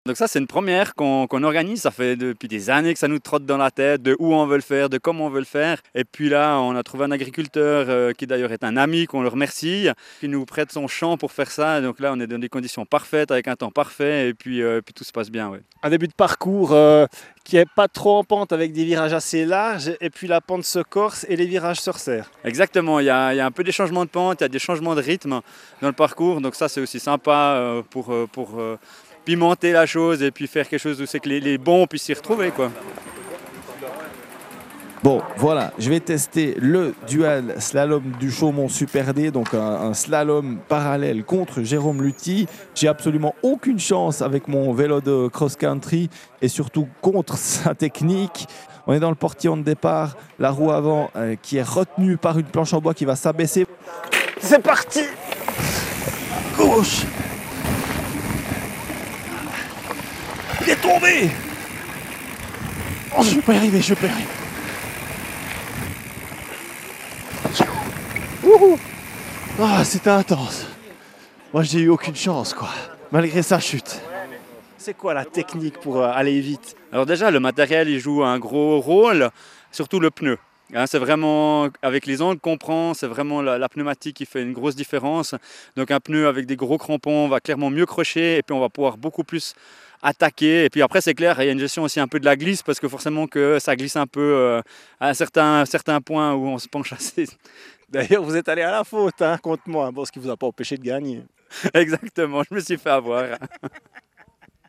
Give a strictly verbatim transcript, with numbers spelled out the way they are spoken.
Donc ça, c'est une première qu'on qu'on organise. Ça fait depuis des années que ça nous trotte dans la tête de où on veut le faire, de comment on veut le faire. Et puis là, on a trouvé un agriculteur euh, qui d'ailleurs est un ami, qu'on le remercie, qui nous prête son champ pour faire ça. Donc là, on est dans des conditions parfaites, avec un temps parfait, et puis, euh, puis tout se passe bien. Ouais. Un début de parcours euh, qui est pas trop en pente avec des virages assez larges, et puis la pente se corse et les virages se resserrent. Exactement, il y a, il y a un peu des changements de pente, il y a des changements de rythme dans le parcours. Donc ça, c'est aussi sympa euh, pour... euh, pour euh, pimenter la chose et puis faire quelque chose où c'est que les, les bons puissent s'y retrouver, quoi. Bon, voilà, je vais tester le dual slalom du Chaumont Super D, donc un, un slalom parallèle contre Jérôme Luthi. J'ai absolument aucune chance avec mon vélo de cross-country et surtout contre sa technique. On est dans le portillon de départ, la roue avant euh, qui est retenue par une planche en bois qui va s'abaisser. C'est parti! Gauche! Il est tombé! Oh, je vais pas y arriver, je vais pas y arriver. Wouhou! Ah, c'était intense. Moi, j'ai eu aucune chance, quoi. Malgré sa chute. C'est quoi la technique pour euh, aller vite? Alors déjà, le matériel, il joue un gros rôle, surtout le pneu. Hein, c'est vraiment, avec les angles qu'on prend, c'est vraiment la, la pneumatique qui fait une grosse différence. Donc un pneu avec des gros crampons va clairement mieux crocher et puis on va pouvoir beaucoup plus attaquer. Et puis après, c'est clair, il y a une gestion aussi un peu de la glisse parce que forcément que ça glisse un peu euh, à un certain, un certain point où on se penche assez. D'ailleurs, vous êtes allé à la faute, hein, contre moi. Bon, ce qui vous a pas empêché de gagner. Exactement, je me suis fait avoir.